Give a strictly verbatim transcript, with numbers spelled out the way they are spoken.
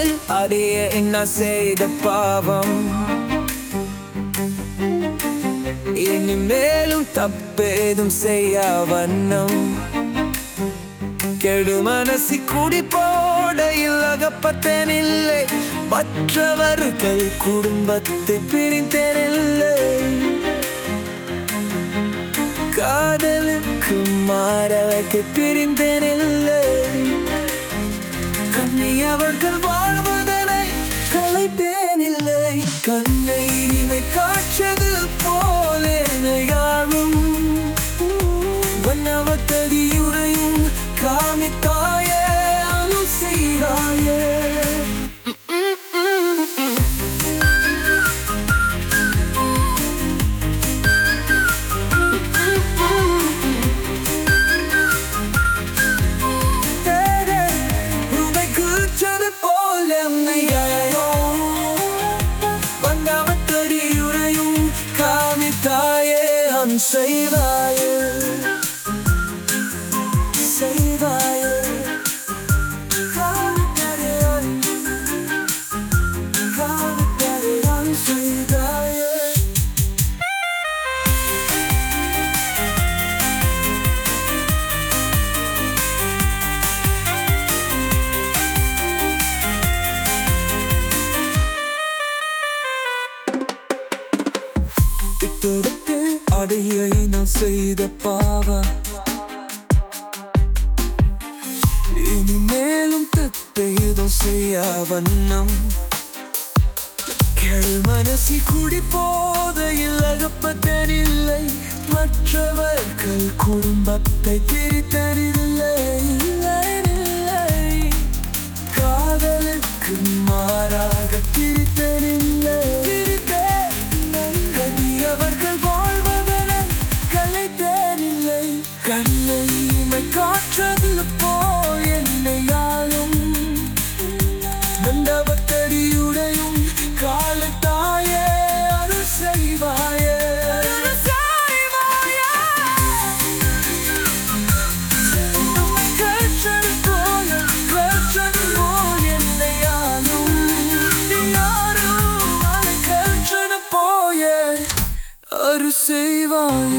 அறிய என்ன செய்த பாவம். இனிமேலும் தப்பேதும் செய்ய வண்ணம் கெடு மனசி குடி போடையில் அகப்பட்டேனில்லை. மற்றவர்கள் குடும்பத்தை பிரிந்தேனில்லை. காதலுக்கு மாறவைக்கு பிரிந்தேனில்லை. கண்ணை அவர்கள் வாழ்வதனை கலைப்பேனில்லை. கண்ணை இனிமை காட்சது போல யாரும் வண்ணவத்ததியுறையும் காமித்தாயே அனு செய்தாயே. செய்தாயே செய்தாயே காதலியாய் காதலியாய் செய்தாயே. அடையை நான் செய்த பாவம். இனிமேலும் தப்பேதும் செய்ய வண்ணம் கெடு மனசி குடி போதையில் அகப்பட்டேனில்லை. மற்றவர்கள் குடும்பத்தை பிரித்தறில்லை. காதலுக்கு மாறாக பிரித்தறில்லை. அவர்கள் வாழ்வதனை கலைத்தேனில்லை. கண்ணை இமை காற்றது போய் என்னையாலும் மண்டபத்தடியுடையும் காலத்தாயே அரு செய்வாயே. அரு செய்வாயே.